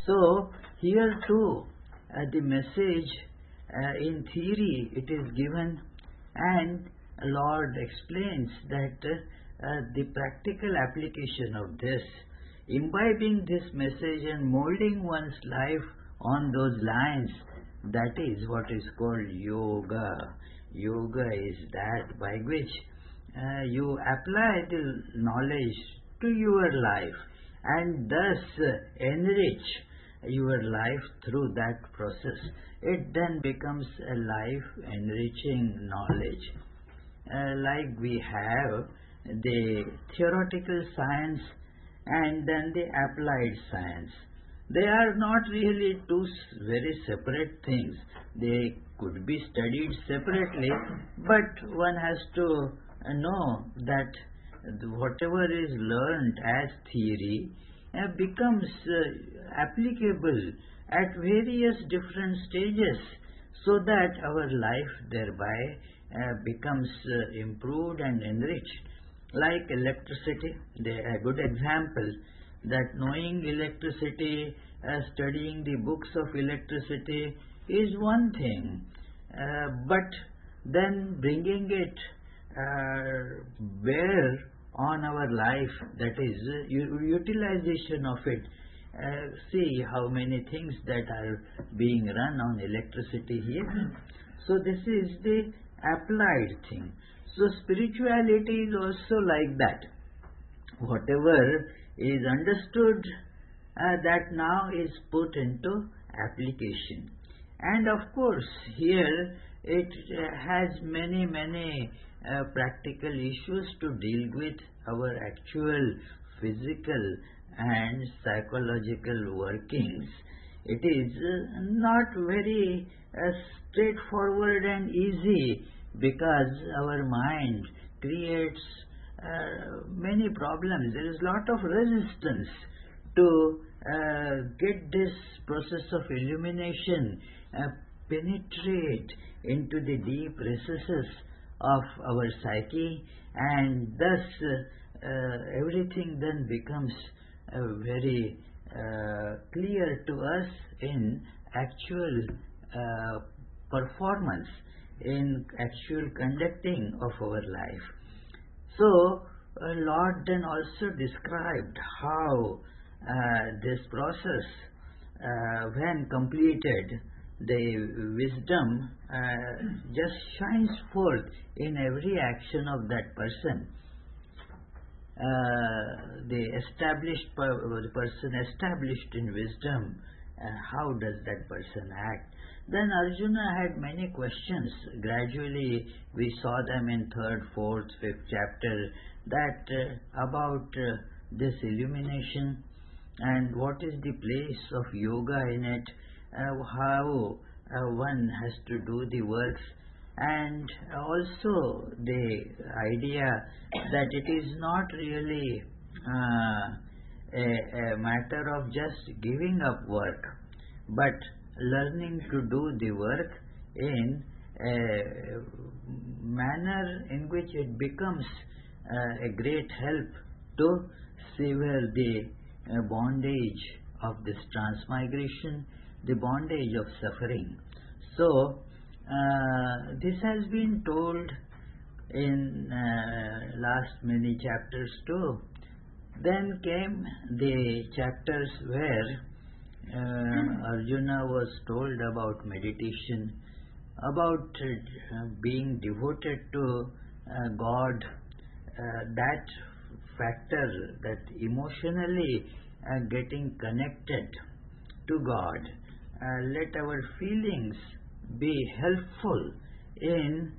So here too, the message in theory it is given, and Lord explains that the practical application of this, imbibing this message and molding one's life on those lines, that is what is called yoga. Yoga is that by which you apply the knowledge to your life and thus enrich your life through that process. It then becomes a life enriching knowledge. Like we have the theoretical science and then the applied science. They are not really two very separate things. They could be studied separately, but one has to know that whatever is learned as theory becomes applicable at various different stages, so that our life thereby becomes improved and enriched. Like electricity, a good example, that knowing electricity, studying the books of electricity is one thing, but then bringing it bare on our life, that is utilization of it. See how many things that are being run on electricity here. So this is the applied thing. So spirituality is also like that. Whatever is understood, that now is put into application. And of course here it has many practical issues to deal with our actual physical and psychological workings. It is not very straightforward and easy, because our mind creates many problems. There is a lot of resistance to get this process of illumination penetrate into the deep recesses of our psyche, and thus everything then becomes very clear to us in actual performance, in actual conducting of our life. So Lord then also described how this process, when completed, the wisdom just shines forth in every action of that person. The person established in wisdom, how does that person act? Then Arjuna had many questions. Gradually we saw them in 3rd, 4th, 5th chapter, that about this illumination and what is the place of yoga in it, how one has to do the works, and also the idea that it is not really a matter of just giving up work, but learning to do the work in a manner in which it becomes a great help to sever the bondage of this transmigration, the bondage of suffering. So this has been told in last many chapters too. Then came the chapters where Arjuna was told about meditation, about being devoted to God, that factor, that emotionally getting connected to God. Let our feelings be helpful in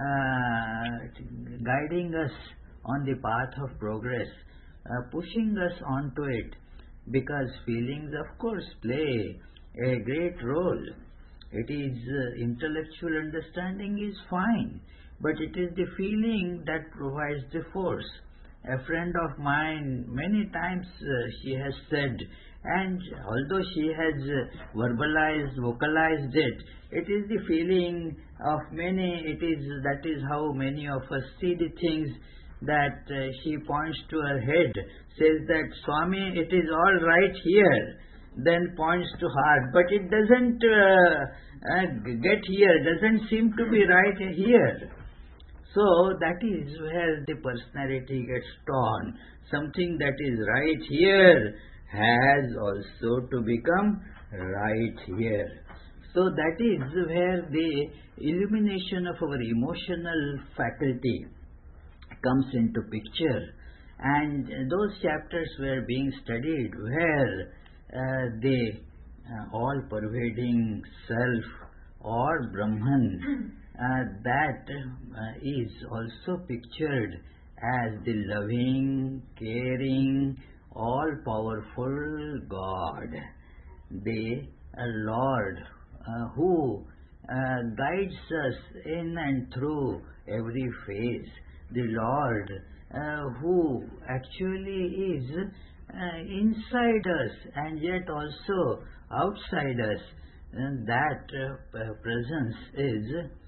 guiding us on the path of progress, pushing us onto it, because feelings of course play a great role. It is intellectual understanding is fine, but it is the feeling that provides the force. A friend of mine, many times she has said, and although she has vocalized it, it is the feeling of many, that is how many of us see the things, that she points to her head, says that, Swami, it is all right here, then points to heart, but it doesn't get here, doesn't seem to be right here. So that is where the personality gets torn. Something that is right here has also to become right here. So that is where the illumination of our emotional faculty comes into picture. And those chapters were being studied where the all-pervading self or Brahman that is also pictured as the loving, caring, all-powerful God, the Lord who guides us in and through every phase, the Lord who actually is inside us and yet also outside us, and that presence is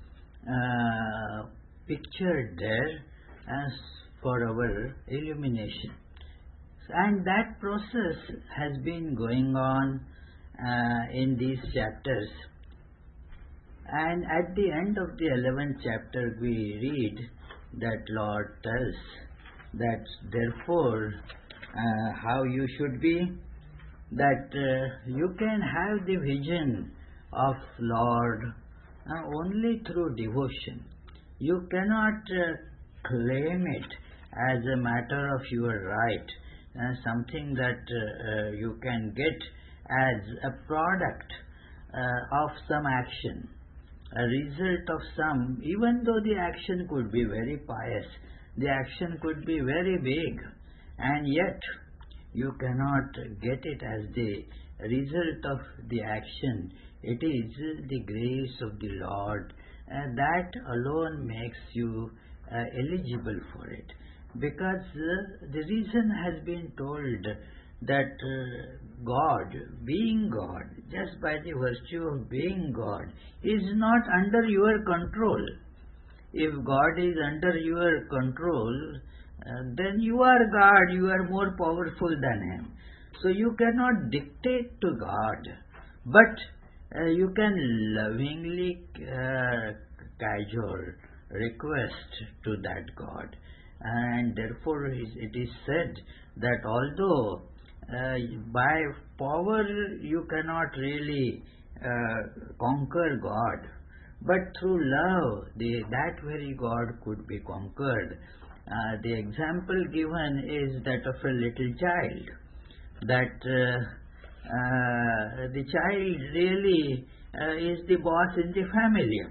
pictured there as for our illumination. And that process has been going on in these chapters. And at the end of the 11th chapter we read that Lord tells that therefore how you should be, that you can have the vision of Lord only through devotion. You cannot claim it as a matter of your right, something that you can get as a product of some action, a result of some, even though the action could be very pious, the action could be very big, and yet you cannot get it as the result of the action. It is the grace of the Lord that alone makes you eligible for it. Because the reason has been told that God, being God, just by the virtue of being God, is not under your control. If God is under your control, then you are God, you are more powerful than Him. So you cannot dictate to God, but you can lovingly cajole, request to that God. And therefore it is said that although by power you cannot really conquer God, but through love that very God could be conquered. The example given is that of a little child, that the child really is the boss in the family.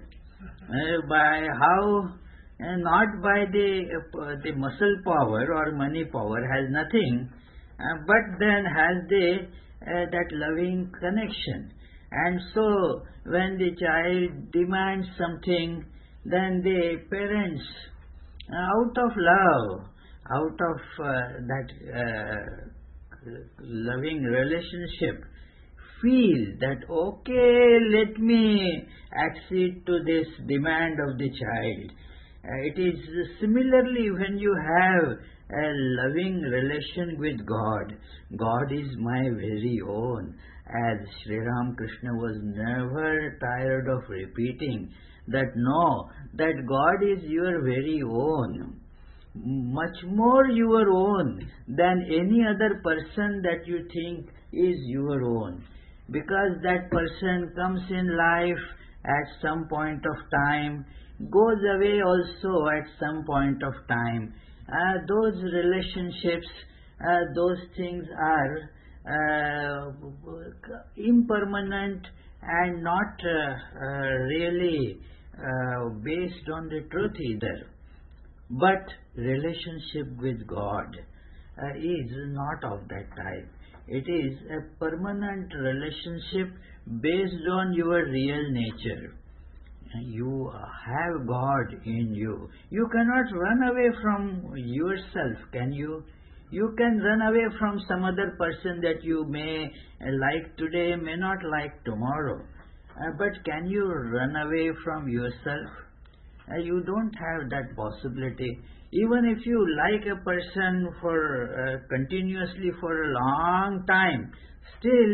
By how, not by the muscle power or money power, has nothing, but then has that loving connection. And so when the child demands something, then the parents, out of love, out of that loving relationship, feel that okay, let me accede to this demand of the child. It is similarly when you have a loving relation with God. God is my very own, as Sri Ramakrishna was never tired of repeating that no, that God is your very own, much more your own than any other person that you think is your own, because that person comes in life at some point of time, goes away also at some point of time. Those relationships, those things are impermanent and not really based on the truth either. But relationship with God is not of that type. It is a permanent relationship based on your real nature. You have God in you. You cannot run away from yourself, can you? You can run away from some other person that you may like today, may not like tomorrow. But can you run away from yourself? You don't have that possibility. Even if you like a person for continuously for a long time, still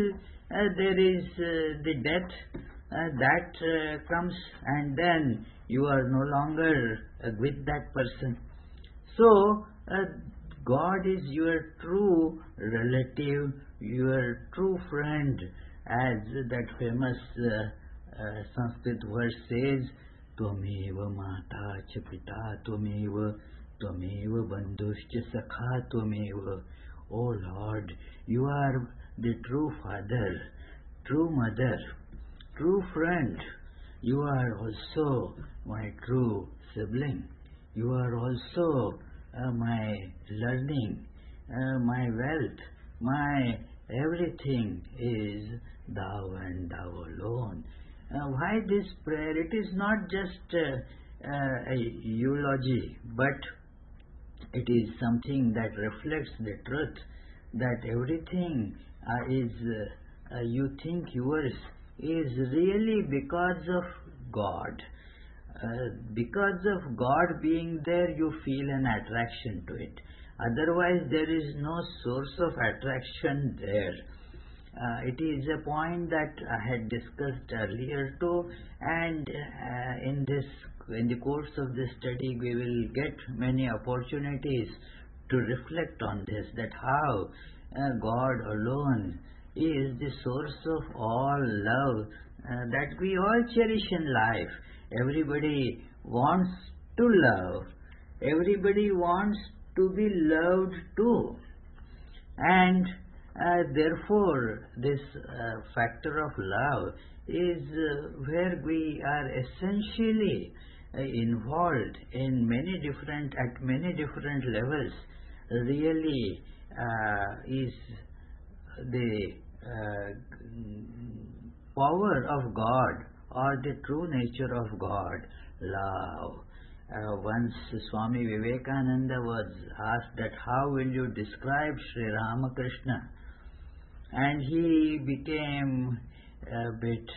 there is the death that comes, and then you are no longer with that person. So, God is your true relative, your true friend, as that famous Sanskrit verse says, Tvameva mata cha pita tvameva, tvameva bandhuscha sakha tvameva. O Lord, you are the true father, true mother, true friend. You are also my true sibling. You are also my learning, my wealth, my everything is thou and thou alone. Why this prayer? It is not just a eulogy, but it is something that reflects the truth that everything is you think yours is really because of God. Because of God being there, you feel an attraction to it. Otherwise, there is no source of attraction there. It is a point that I had discussed earlier too, and in the course of this study, we will get many opportunities to reflect on this, that how God alone is the source of all love that we all cherish in life. Everybody wants to love. Everybody wants to be loved too. And therefore, this factor of love is where we are essentially involved in at many different levels. Really is the power of God or the true nature of God, love. Once Swami Vivekananda was asked that how will you describe Sri Ramakrishna, and he became a bit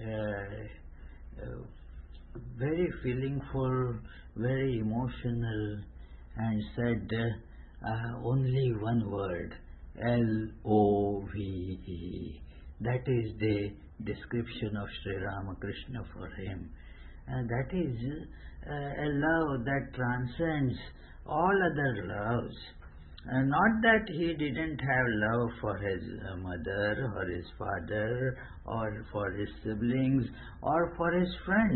very feelingful, very emotional, and said only one word, L-O-V-E. That is the description of Sri Ramakrishna for him. And that is a love that transcends all other loves. Not that he didn't have love for his mother or his father or for his siblings or for his friends.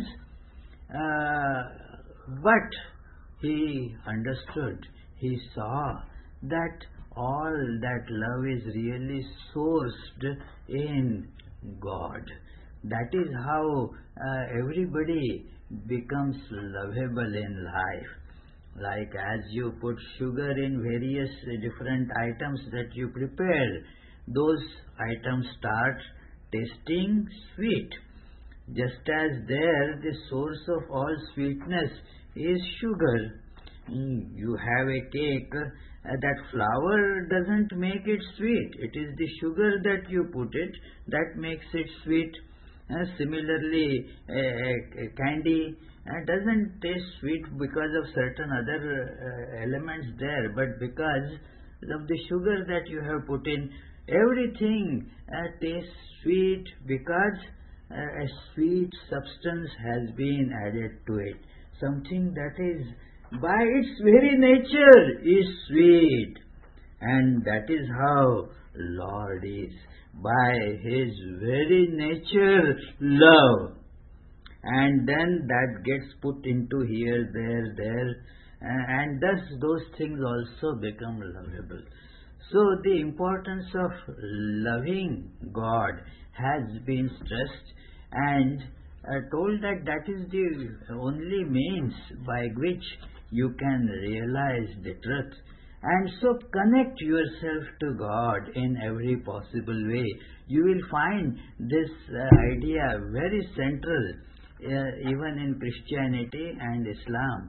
But he understood, he saw that all that love is really sourced in God. That is how everybody becomes lovable in life. Like as you put sugar in various different items that you prepare, those items start tasting sweet. Just as there, the source of all sweetness is sugar. You have a cake, that flour doesn't make it sweet. It is the sugar that you put it that makes it sweet. Similarly, a candy doesn't taste sweet because of certain other elements there, but because of the sugar that you have put in. Everything tastes sweet because a sweet substance has been added to it. Something that is by its very nature is sweet. And that is how Lord is. By His very nature, love. And then that gets put into here, there, and thus those things also become lovable. So the importance of loving God has been stressed and told that that is the only means by which you can realize the truth. And so connect yourself to God in every possible way. You will find this idea very central even in Christianity and Islam,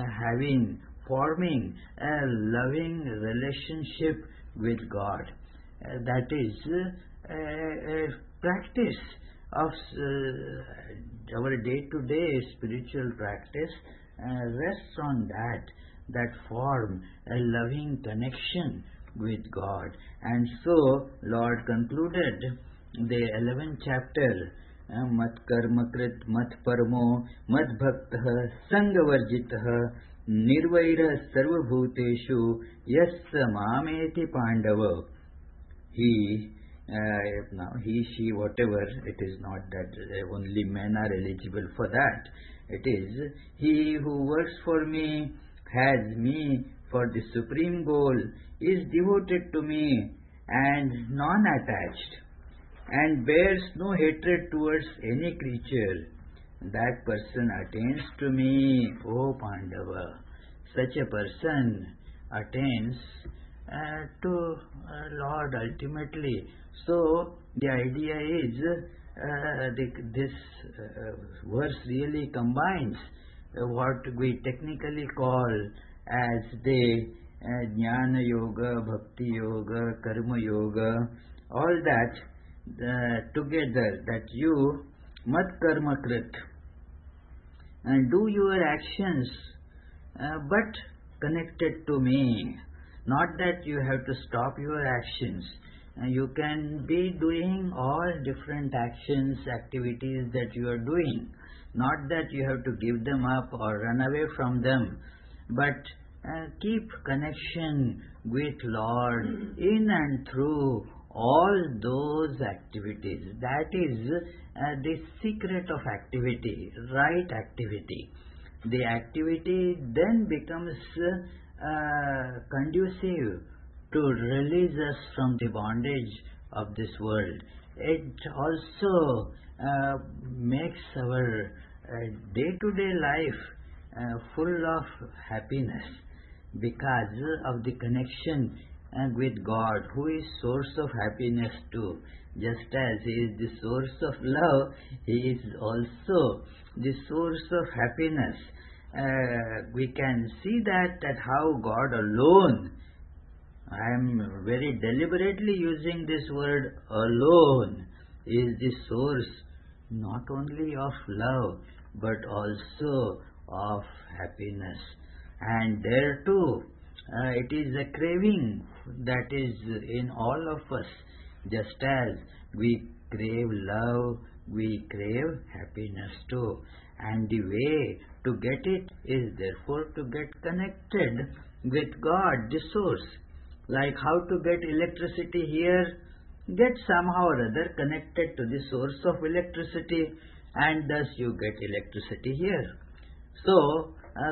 forming a loving relationship with God. That is a practice of our day-to-day spiritual practice rests on that form a loving connection with God. And so Lord concluded the 11th chapter, Mat Karma Krit, Mat Paramo, Mat Bhaktah, Sangavarjitah, Nirvaira Sarvabhuteshu, Yassa Mameti Pandava. Now he, she, whatever, it is not that only men are eligible for that. It is, he who works for me, has me for the supreme goal, is devoted to me and non-attached, and bears no hatred towards any creature. That person attains to me, O Pandava. Such a person attains to Lord ultimately. So the idea is this verse really combines what we technically call as the Jnana Yoga, Bhakti Yoga, Karma Yoga, all that together, that you mat karma krit, and do your actions but connected to me. Not that you have to stop your actions. You can be doing all different actions, activities that you are doing. Not that you have to give them up or run away from them, but keep connection with Lord in and through all those activities. That is the secret of activity, right activity. The activity then becomes conducive to release us from the bondage of this world. It also makes our day-to-day life full of happiness because of the connection with God, who is source of happiness too. Just as He is the source of love, He is also the source of happiness. We can see that how God alone, I am very deliberately using this word alone, is the source not only of love but also of happiness. And there too, it is a craving that is in all of us. Just as we crave love, we crave happiness too. And the way to get it is therefore to get connected with God, the source. Like how to get electricity here, get somehow or other connected to the source of electricity, and thus you get electricity here. So,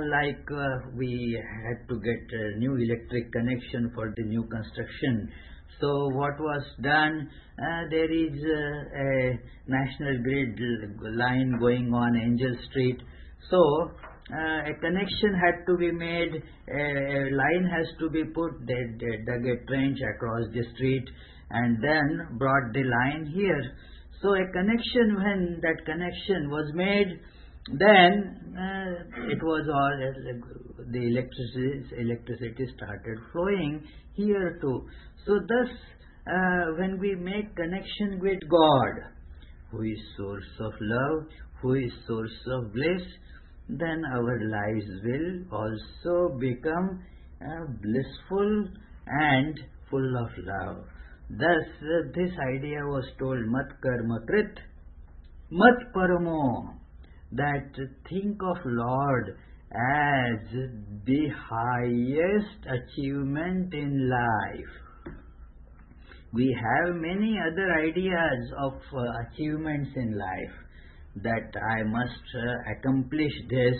we had to get a new electric connection for the new construction. So what was done? There is a national grid line going on Angel Street. So a connection had to be made, a line has to be put, they dug a trench across the street and then brought the line here. So a connection, when that connection was made, then it was all, the electricity started flowing here too. So thus, when we make connection with God, who is source of love, who is source of bliss, then our lives will also become blissful and full of love. Thus, this idea was told, mat karma krit, mat paramo, that think of Lord as the highest achievement in life. We have many other ideas of achievements in life, that I must accomplish this,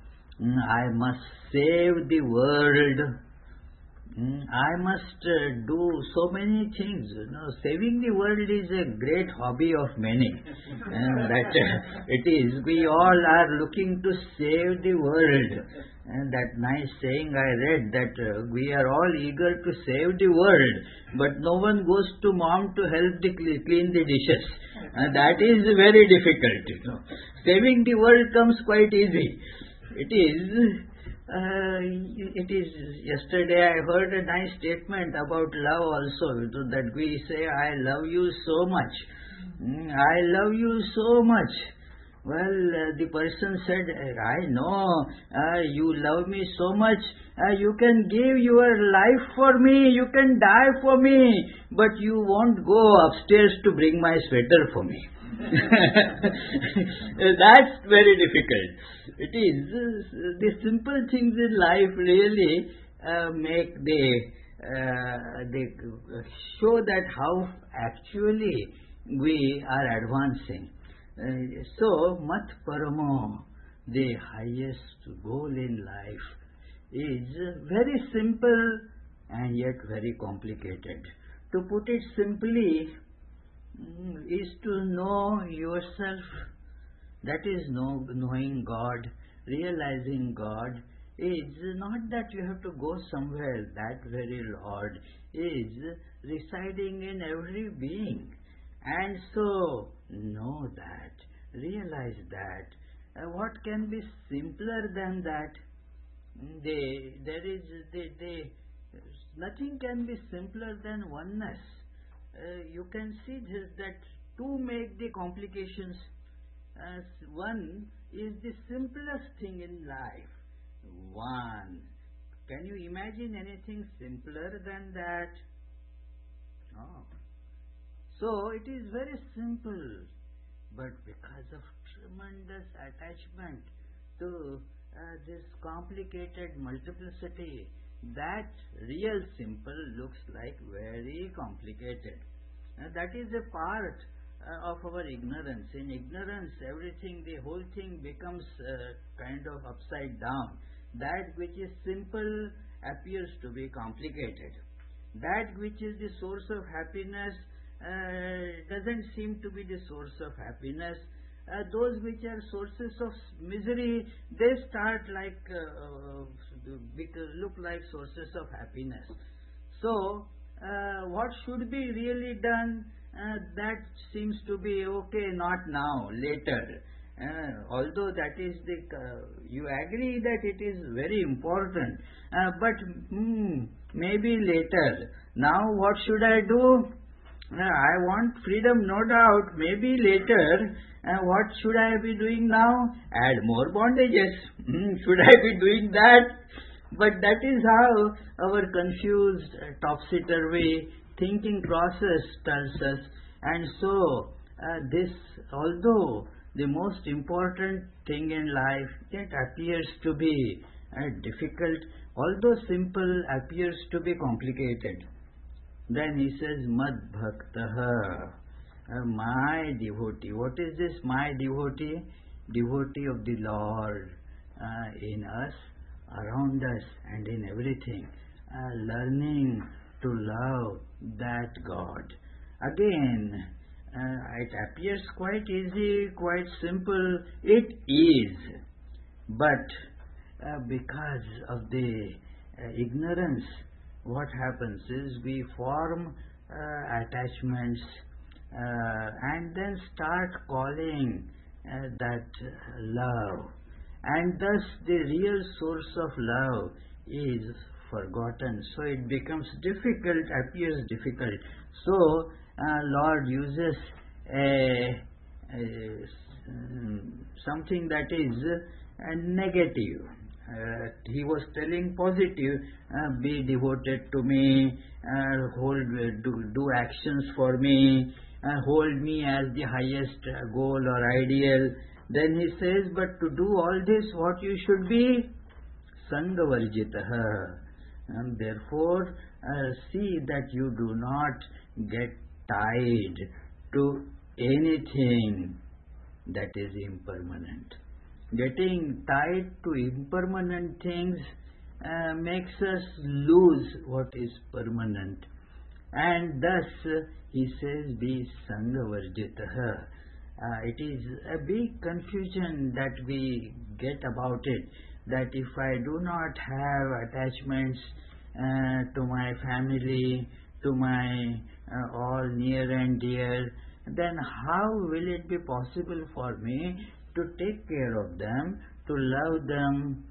I must save the world, I must do so many things. Saving the world is a great hobby of many. It is. We all are looking to save the world. And that nice saying I read, that we are all eager to save the world, but no one goes to mom to help clean the dishes. That is very difficult. Saving the world comes quite easy. It is. Yesterday I heard a nice statement about love also, that we say, I love you so much. I love you so much. The person said, I know, you love me so much, you can give your life for me, you can die for me, but you won't go upstairs to bring my sweater for me. That's very difficult. It is, the simple things in life really they show that how actually we are advancing. So, Mat Paramo, the highest goal in life, is very simple and yet very complicated. To put it simply, is to know yourself, that is knowing God, realizing God. Is not that you have to go somewhere, that very Lord is residing in every being. And so, know that, realize that. What can be simpler than that? Nothing can be simpler than oneness. You can see this, that two make the complications. One is the simplest thing in life. One. Can you imagine anything simpler than that? No. So it is very simple, but because of tremendous attachment to this complicated multiplicity, that real simple looks like very complicated. That is a part of our ignorance. In ignorance, everything, the whole thing becomes kind of upside down. That which is simple appears to be complicated. That which is the source of happiness doesn't seem to be the source of happiness. Those which are sources of misery, they start look like sources of happiness. So, what should be really done, that seems to be okay, not now, later. Although that is you agree that it is very important, but maybe later. Now what should I do? I want freedom, no doubt, maybe later. What should I be doing now? Add more bondages. Should I be doing that? But that is how our confused, topsy-turvy thinking process tells us. And so, this, although the most important thing in life, it appears to be difficult, although simple appears to be complicated. Then he says, Mad Bhaktaha, my devotee. What is this, my devotee? Devotee of the Lord in us, around us, and in everything. Learning to love that God. Again, it appears quite easy, quite simple. It is. But because of the ignorance, what happens is we form attachments and then start calling that love. And thus the real source of love is forgotten. So it becomes difficult, appears difficult. So Lord uses something that is negative. He was telling positive, be devoted to me, do actions for me, hold me as the highest goal or ideal. Then he says, but to do all this, what you should be? Sangavarjitaha. And therefore, see that you do not get tied to anything that is impermanent. Getting tied to impermanent things makes us lose what is permanent. And thus, he says, be Sangavarjitaha. It is a big confusion that we get about it, that if I do not have attachments to my family, to my all near and dear, then how will it be possible for me to take care of them, to love them,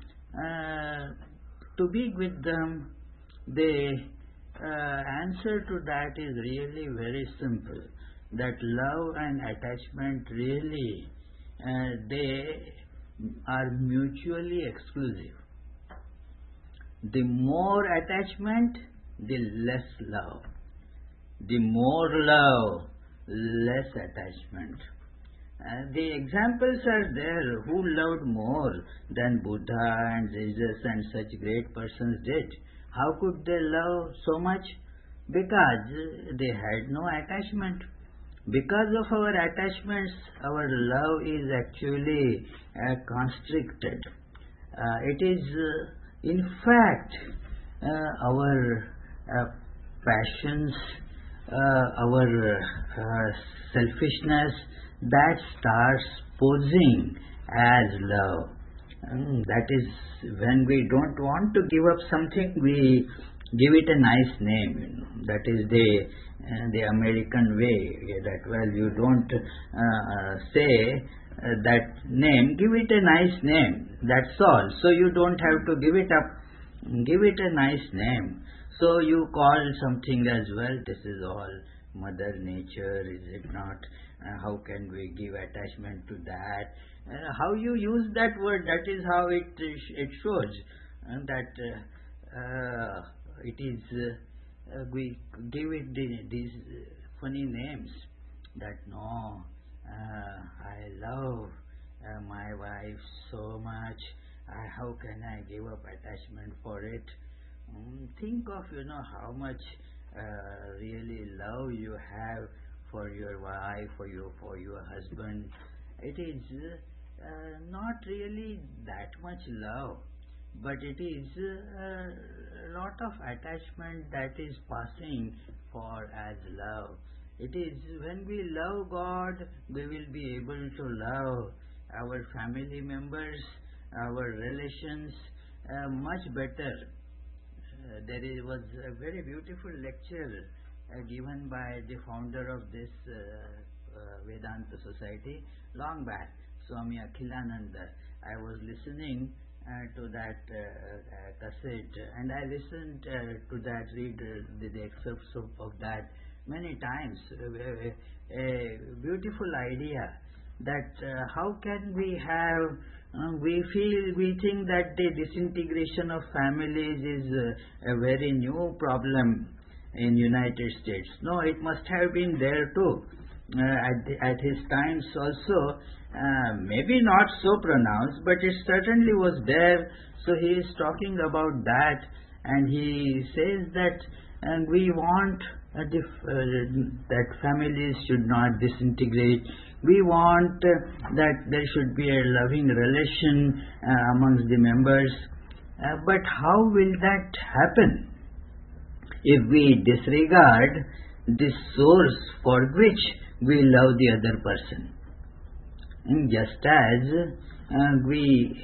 to be with them? The answer to that is really very simple, that love and attachment really they are mutually exclusive. The more attachment, the less love. The more love, less attachment. The examples are there who loved more than Buddha and Jesus and such great persons did. How could they love so much? Because they had no attachment. Because of our attachments, our love is actually constricted. It is, in fact, our passions, our selfishness that starts posing as love. That is, when we don't want to give up something, we give it a nice name. That is the American way. That, well, you don't say that name, give it a nice name. That's all. So you don't have to give it up. Give it a nice name. So you call something as well. This is all Mother Nature, is it not? How can we give attachment to that? How you use that word, that is how it shows that it is, we give it these funny names, that no, I love my wife so much, how can I give up attachment for it? Think of, how much really love you have for your wife, for your husband. It is not really that much love, but it is a lot of attachment that is passing for as love. It is when we love God, we will be able to love our family members, our relations much better. There was a very beautiful lecture given by the founder of this Vedanta Society long back, Swami Akhilananda. I was listening to that cassette, and I listened to that, read the excerpts of that many times. A beautiful idea that how can we have we think that the disintegration of families is a very new problem in United States. No, it must have been there too. At his times also, maybe not so pronounced, but it certainly was there. So he is talking about that, and he says that we want that families should not disintegrate. We want that there should be a loving relation amongst the members. But how will that happen if we disregard the source for which we love the other person? And just as we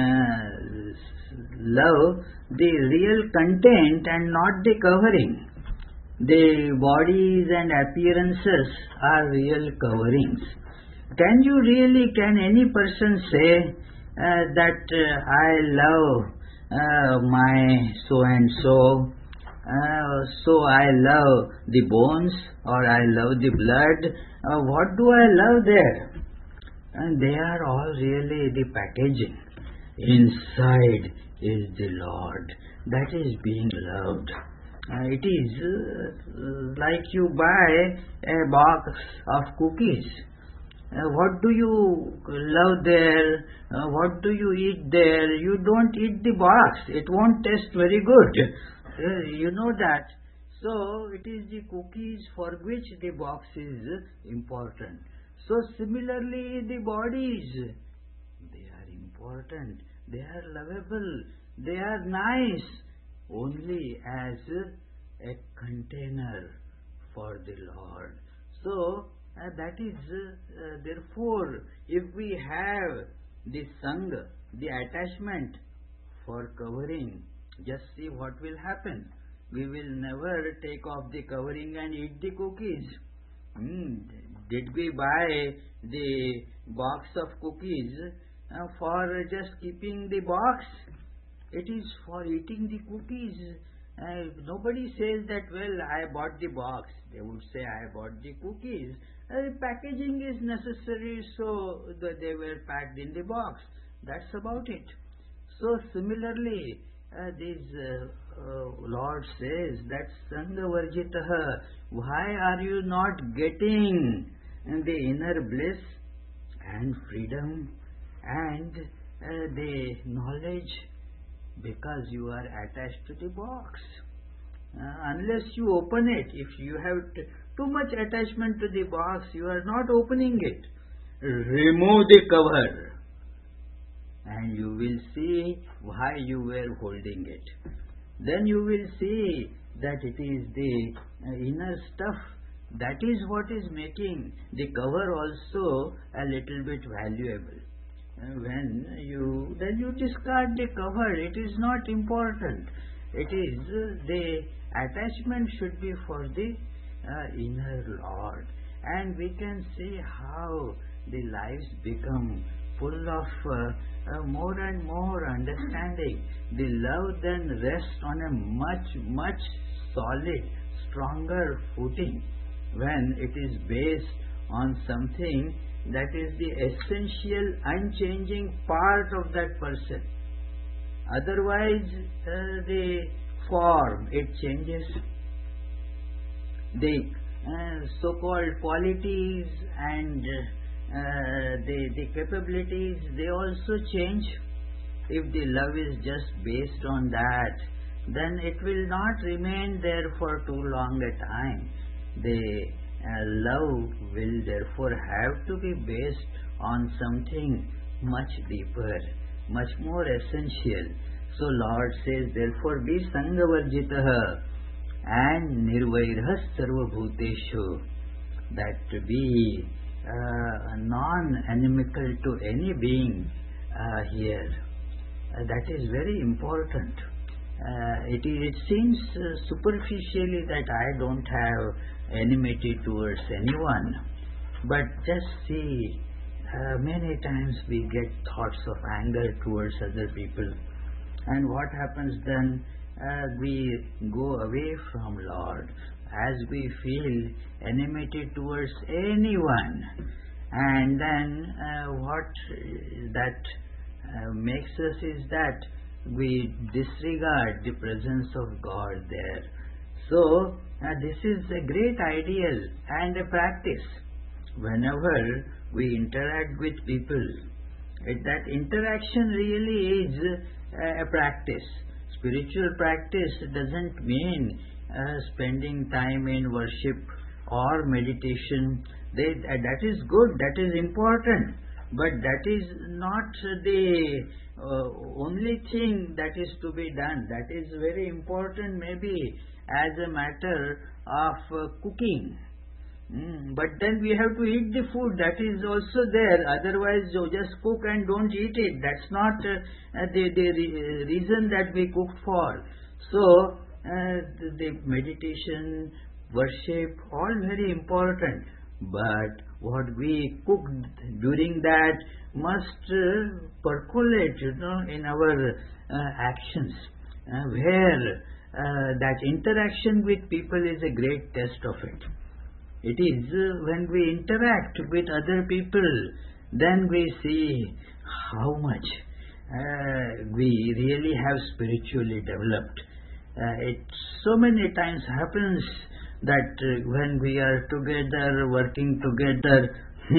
love the real content and not the covering. The bodies and appearances are real coverings. Can any person say that I love my so-and-so, so I love the bones or I love the blood? What do I love there? And they are all really the packaging. Inside is the Lord. That is being loved. It is like you buy a box of cookies. What do you love there? What do you eat there? You don't eat the box. It won't taste very good. You know that. So it is the cookies for which the box is important. So similarly the bodies, they are important. They are lovable. They are nice. Only as a container for the Lord. So that is therefore, if we have the Sangha, the attachment for covering, just see what will happen. We will never take off the covering and eat the cookies. Did we buy the box of cookies for just keeping the box? It is for eating the cookies. Nobody says that, well, I bought the box. They would say, I bought the cookies. Packaging is necessary, so that they were packed in the box. That's about it. So similarly, this Lord says that Sangavarjitaha, why are you not getting the inner bliss and freedom and the knowledge? Because you are attached to the box. Unless you open it, if you have too much attachment to the box, you are not opening it. Remove the cover and you will see why you were holding it. Then you will see that it is the inner stuff that is what is making the cover also a little bit valuable. Then you discard the cover. It is not important. It is the attachment should be for the inner Lord, and we can see how the lives become full of more and more understanding. The love then rests on a much solid, stronger footing when it is based on something that is the essential, unchanging part of that person. Otherwise, the form, it changes. The so-called qualities and the capabilities, they also change. If the love is just based on that, then it will not remain there for too long a time. The love will therefore have to be based on something much deeper, much more essential. So Lord says, therefore be Sangavarjitaha and Nirvairah Sarvabhuteshu, that to be non-animical to any being here. That is very important. It seems superficially that I don't have enmity towards anyone, but just see, many times we get thoughts of anger towards other people, and what happens then? We go away from Lord as we feel enmity towards anyone, and then what that makes us is that we disregard the presence of God there. So this is a great ideal and a practice. Whenever we interact with people, that interaction really is a practice. Spiritual practice doesn't mean spending time in worship or meditation. That is good, that is important, but that is not the only thing that is to be done. That is very important, maybe as a matter of cooking. But then we have to eat the food, that is also there. Otherwise, you just cook and don't eat it. That's not the reason that we cook for. So, the meditation, worship, all very important. But what we cooked during that must percolate, in our actions, where that interaction with people is a great test of it. It is when we interact with other people, then we see how much we really have spiritually developed. It so many times happens that when we are together, working together,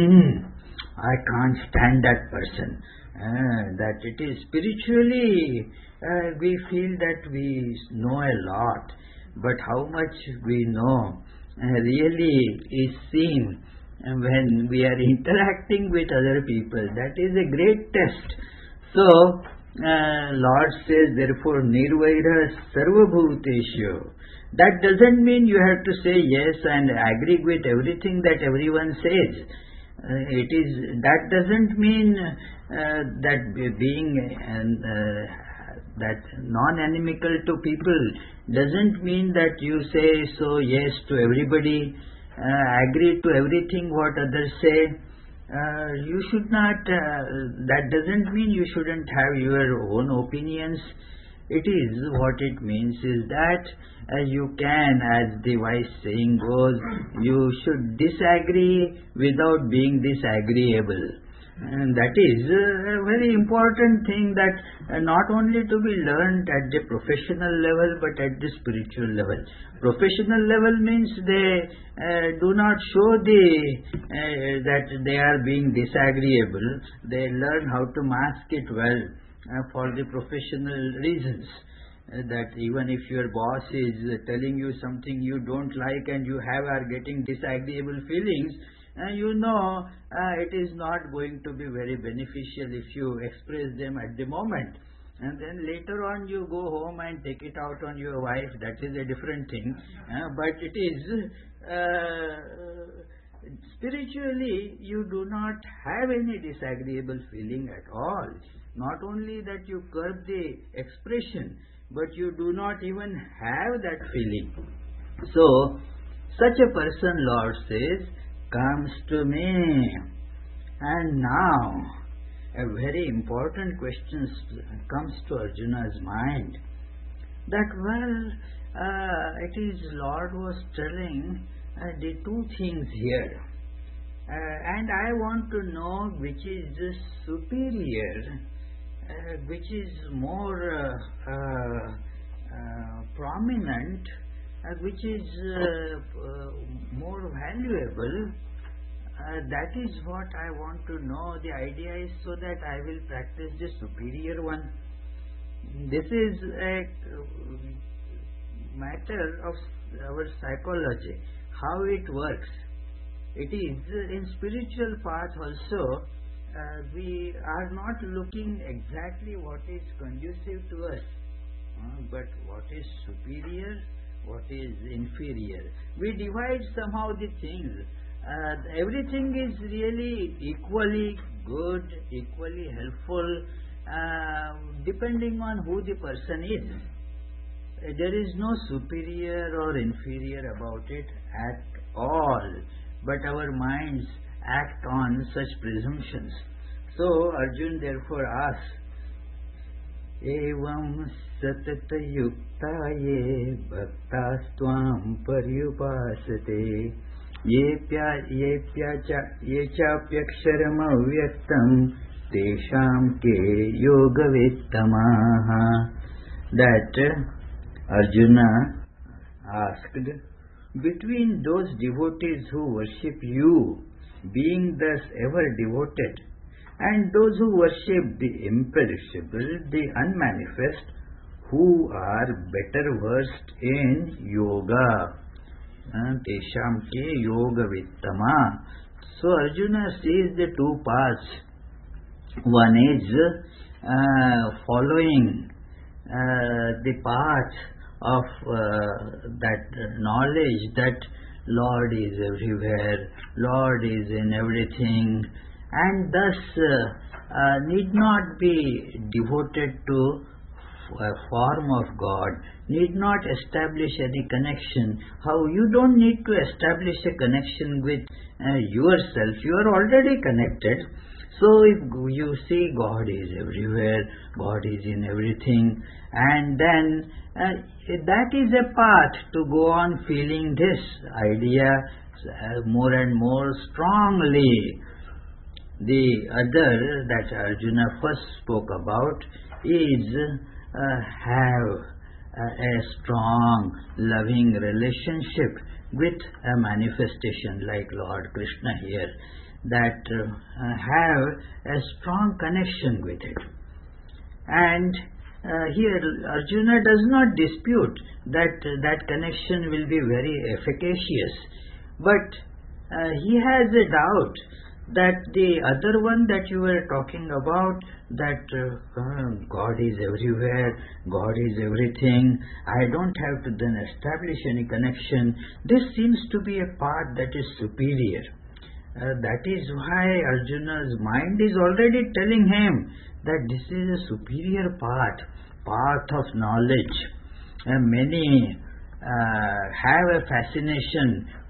I can't stand that person. That it is spiritually, we feel that we know a lot, but how much we know really is seen when we are interacting with other people. That is a great test. So, Lord says, therefore, Nirvairah Sarvabhuteshu. That doesn't mean you have to say yes and agree with everything that everyone says. That doesn't mean that being that non-animical to people doesn't mean that you say so yes to everybody, agree to everything what others say. You should not, that doesn't mean you shouldn't have your own opinions. it is what it means is that you can, as the wise saying goes, you should disagree without being disagreeable. And that is a very important thing, that not only to be learned at the professional level but at the spiritual level. Professional level means they do not show that they are being disagreeable. They learn how to mask it well for the professional reasons. That even if your boss is telling you something you don't like and you are getting disagreeable feelings, it is not going to be very beneficial if you express them at the moment. And then later on you go home and take it out on your wife. That is a different thing. But it is spiritually you do not have any disagreeable feeling at all. Not only that you curb the expression, but you do not even have that feeling. So, such a person, Lord says, comes to me. And now, a very important question comes to Arjuna's mind. That, it is Lord was telling the two things here. And I want to know which is superior, which is more prominent, which is more valuable. That is what I want to know. The idea is so that I will practice the superior one. This is a matter of our psychology, how it works. It is in spiritual path also. We are not looking exactly what is conducive to us, but what is superior, what is inferior. We divide somehow the things. Everything is really equally good, equally helpful, depending on who the person is. There is no superior or inferior about it at all, but our minds act on such presumptions. So Arjun therefore asks, Evam satata yuktaye bhaktastvām paryupasate ye chapyaksharam avyaktam tesham ke yogavettamaha. That Arjuna asked, between those devotees who worship you, being thus ever devoted, and those who worship the imperishable, the unmanifest, who are better versed in yoga, tesham ke yoga vittama. So Arjuna sees the two paths. One is following the path of that knowledge that Lord is everywhere, Lord is in everything, and thus need not be devoted to a form of God, need not establish any connection. How you don't need to establish a connection with yourself, you are already connected. So if you see God is everywhere, God is in everything, and then that is a path to go on feeling this idea more and more strongly. The other that Arjuna first spoke about is have a strong, loving relationship with a manifestation like Lord Krishna here, that have a strong connection with it. And here Arjuna does not dispute that connection will be very efficacious, but he has a doubt that the other one that you were talking about, that God is everywhere, God is everything, I don't have to then establish any connection. This seems to be a path that is superior. That is why Arjuna's mind is already telling him that this is a superior path of knowledge. Many have a fascination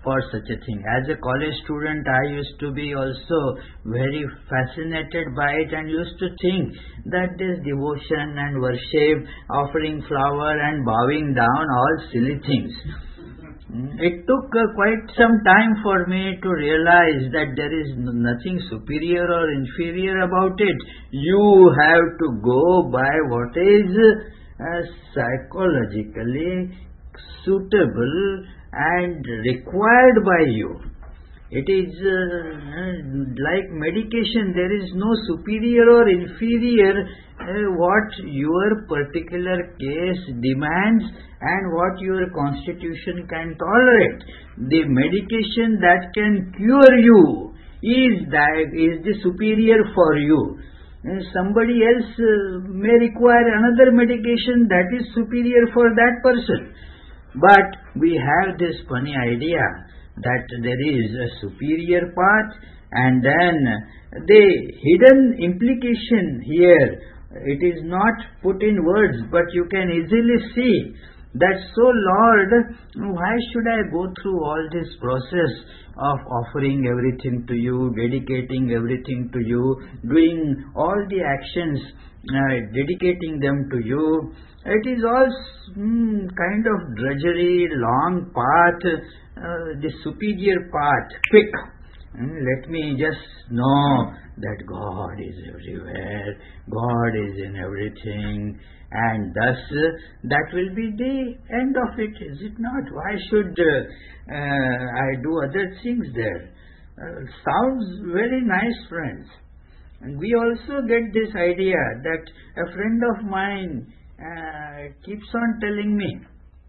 for such a thing. As a college student, I used to be also very fascinated by it and used to think that this devotion and worship, offering flower and bowing down, all silly things. It took quite some time for me to realize that there is nothing superior or inferior about it. You have to go by what is psychologically suitable and required by you. It is like medication. There is no superior or inferior. What your particular case demands and what your constitution can tolerate. The medication that can cure you is the superior for you. Somebody else may require another medication that is superior for that person. But we have this funny idea that there is a superior path, and then the hidden implication here, it is not put in words, but you can easily see that, so Lord, why should I go through all this process of offering everything to you, dedicating everything to you, doing all the actions, dedicating them to you? It is all kind of drudgery, long path, the superior path, quick. Let me just know that God is everywhere, God is in everything, and thus that will be the end of it, is it not? Why should I do other things there? Sounds very nice, friends. And we also get this idea that a friend of mine keeps on telling me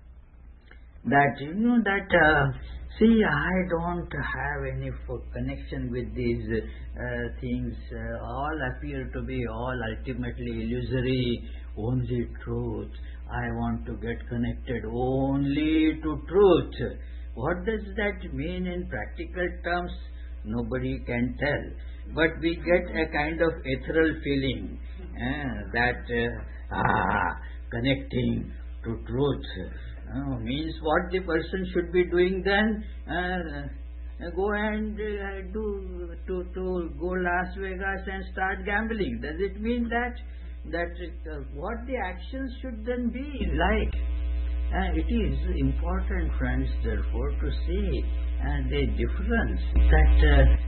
that, see, I don't have any connection with these things. All appear to be all ultimately illusory, only truth. I want to get connected only to truth. What does that mean in practical terms? Nobody can tell. But we get a kind of ethereal feeling that connecting to truth means what the person should be doing then? Go and to go Las Vegas and start gambling. Does it mean that what the actions should then be like? It is important, friends, therefore, to see the difference that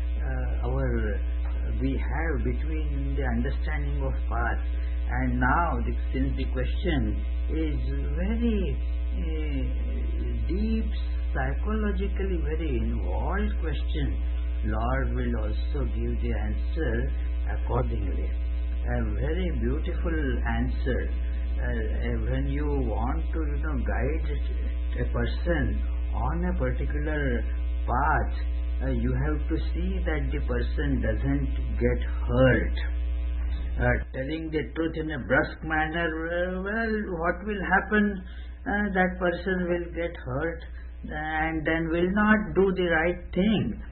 we have between the understanding of path. And now, since the question is very deep, psychologically very involved question, Lord will also give the answer accordingly. A very beautiful answer. When you want to guide a person on a particular path, you have to see that the person doesn't get hurt. Telling the truth in a brusque manner, what will happen? That person will get hurt and then will not do the right thing.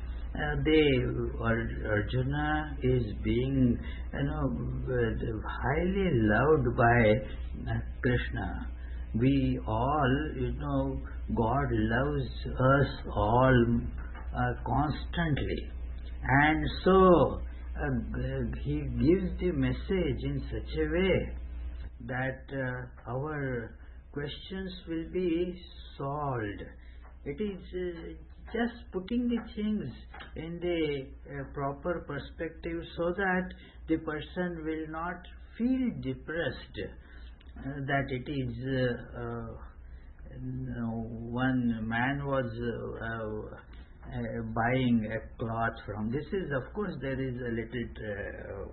Arjuna is being highly loved by Krishna. We all, God loves us all constantly, and so He gives the message in such a way that our questions will be solved. It is just putting the things in the proper perspective so that the person will not feel depressed. That it is one man was buying a cloth from. This is, of course, there is a little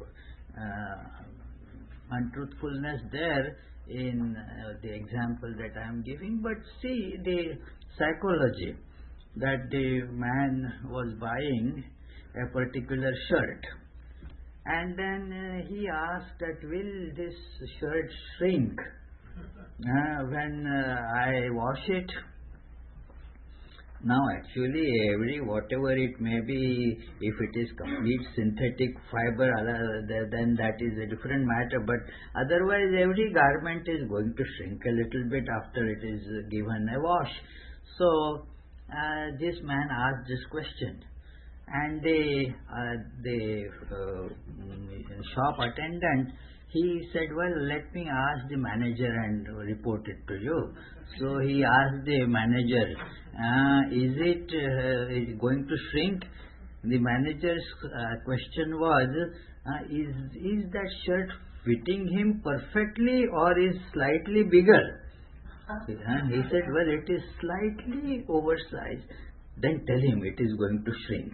untruthfulness there in the example that I am giving, but see the psychology, that the man was buying a particular shirt, and then he asked that, will this shirt shrink when I wash it? Now actually whatever it may be, if it is complete synthetic fiber, then that is a different matter, but otherwise every garment is going to shrink a little bit after it is given a wash. So this man asked this question, and the shop attendant, he said, well, let me ask the manager and report it to you. So he asked the manager, is it going to shrink? The manager's question was, is that shirt fitting him perfectly or is slightly bigger? He said, well, it is slightly oversized. Then tell him it is going to shrink.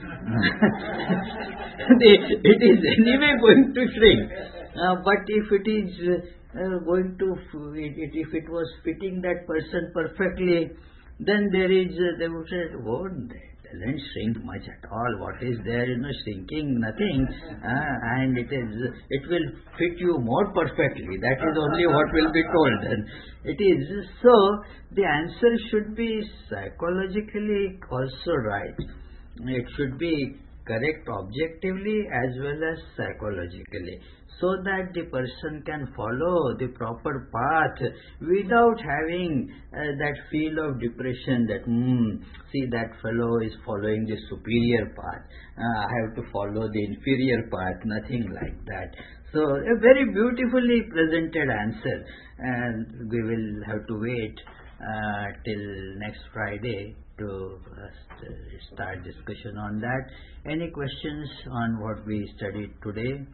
It is anyway going to shrink. But if it is if it was fitting that person perfectly, then they would say, oh, it doesn't shrink much at all. What is there? Shrinking nothing, and it will fit you more perfectly. That is only what will be told. And it is so. The answer should be psychologically also right. It should be correct objectively as well as psychologically, so that the person can follow the proper path without having that feel of depression that, see, that fellow is following the superior path, I have to follow the inferior path, nothing like that. So a very beautifully presented answer, and we will have to wait till next Friday to start discussion on that. Any questions on what we studied today?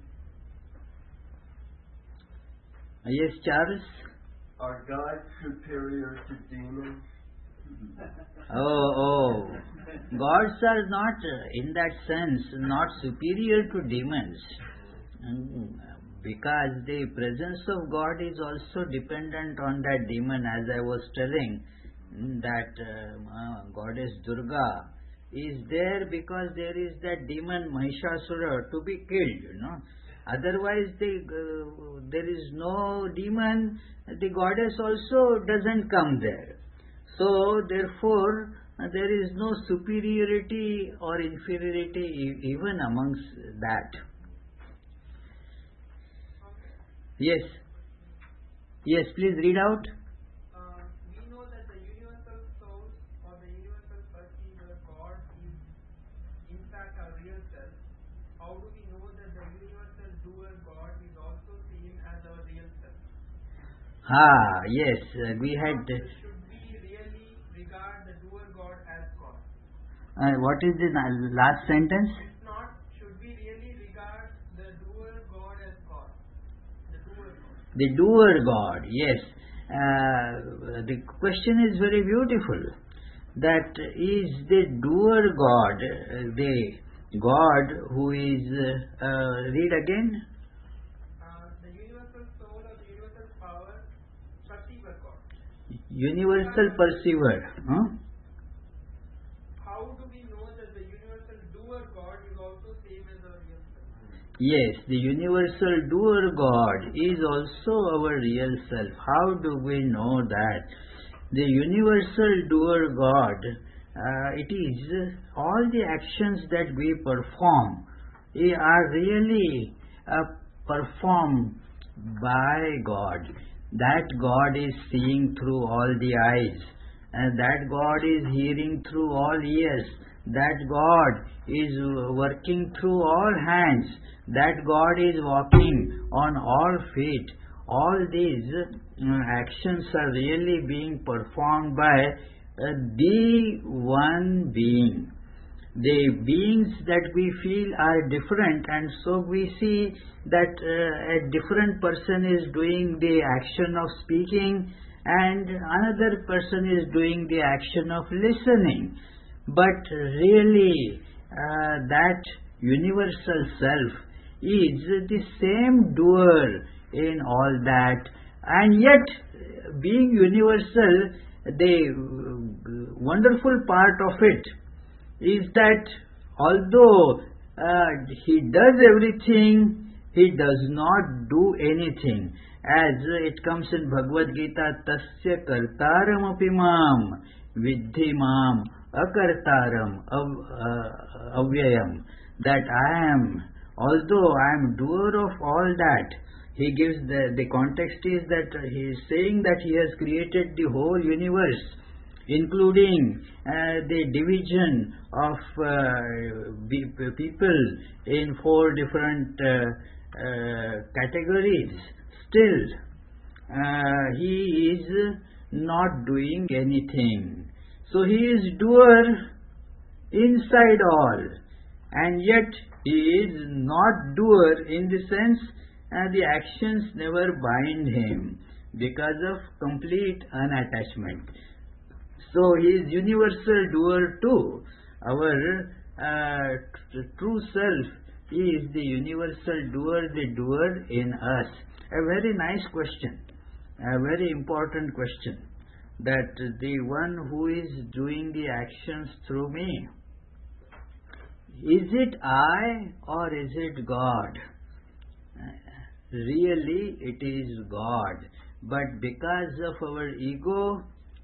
Yes, Charles? Are gods superior to demons? Oh, gods are not, in that sense, not superior to demons. Because the presence of God is also dependent on that demon, as I was telling, that goddess Durga is there because there is that demon Mahishasura to be killed, Otherwise, there is no demon, the goddess also doesn't come there. So, therefore, there is no superiority or inferiority even amongst that. Yes. Yes, please read out. We know that the universal soul or the universal perceiver God is in fact our real self. How do we know that the universal doer God is also seen as our real self? Yes, we had... Should we really regard the doer God as God? What is the last sentence? If not, should we really regard the doer God as God? The doer God, yes. The question is very beautiful. That is the doer God, the God who is... read again. The universal soul or the universal power, perceiver God. Universal perceiver. How do we know that the universal doer God is also same as our real self? Yes, the universal doer God is also our real self. How do we know that? The universal doer God, it is all the actions that we perform are really performed by God. That God is seeing through all the eyes, and that God is hearing through all ears. That God is working through all hands. That God is walking on all feet. All these actions are really being performed by the one being. The beings that we feel are different, and so we see that a different person is doing the action of speaking and another person is doing the action of listening. But really, that universal self is the same doer in all that, and yet being universal, the wonderful part of it is that although he does everything, he does not do anything. As it comes in Bhagavad Gita, tasya kartaram apimam vidhi mam akartaram avyayam, that I am, although I am doer of all that. He gives the context is that he is saying that he has created the whole universe. including the division of people in 4 different categories, still he is not doing anything. So he is doer inside all, and yet he is not doer in the sense the actions never bind him because of complete unattachment. So he is universal doer too. Our true self is the universal doer, the doer in us. A very nice question, a very important question, that the one who is doing the actions through me, is it I or is it God? Really it is God, but because of our ego,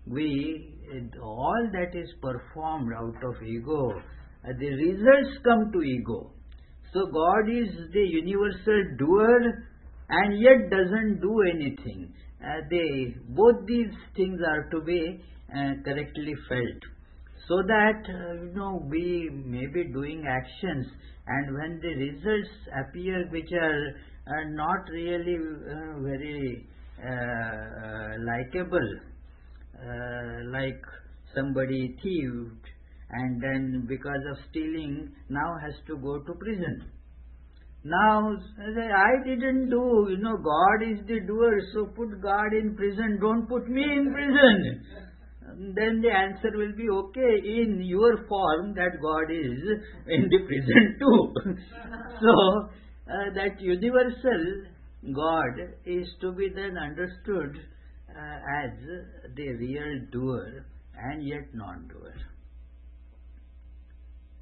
all that is performed out of ego, the results come to ego. So God is the universal doer and yet doesn't do anything. Both these things are to be correctly felt, so that we may be doing actions, and when the results appear which are not really very likable, like somebody thieved and then because of stealing now has to go to prison. Now, I didn't do, God is the doer, so put God in prison, don't put me in prison. Then the answer will be, okay, in your form that God is in the prison too. So, that universal God is to be then understood as the real doer and yet non-doer.